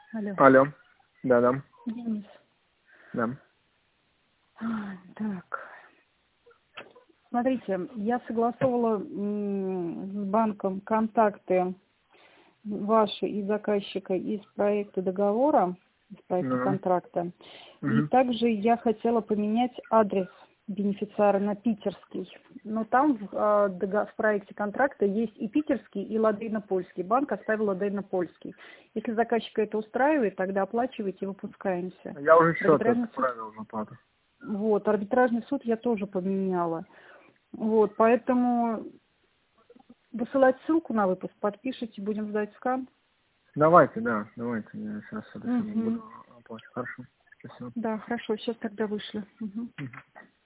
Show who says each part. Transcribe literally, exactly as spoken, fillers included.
Speaker 1: Алло.
Speaker 2: Алло. Да, да.
Speaker 1: Денис.
Speaker 2: Да.
Speaker 1: А, так. Смотрите, я согласовала м, с банком контакты ваши и заказчика из проекта договора, из проекта
Speaker 2: Ну.
Speaker 1: контракта. И
Speaker 2: Угу.
Speaker 1: также я хотела поменять адрес бенефициара на питерский. Но там в, а, дого- в проекте контракта есть и питерский, и ладейно-польский. Банк оставил ладейно-польский. Если заказчика это устраивает, тогда оплачивайте и выпускаемся.
Speaker 2: Я уже счет
Speaker 1: Арбитражный суд,
Speaker 2: отправил на плату.
Speaker 1: вот, арбитражный суд я тоже поменяла. Вот, поэтому высылать ссылку на выпуск, подпишите, будем ждать скан.
Speaker 2: Давайте, да, давайте. Я сейчас это сегодня
Speaker 1: Угу.
Speaker 2: буду оплачивать. Хорошо. Спасибо.
Speaker 1: Да, хорошо, сейчас тогда вышлю. Угу.
Speaker 2: Мгм.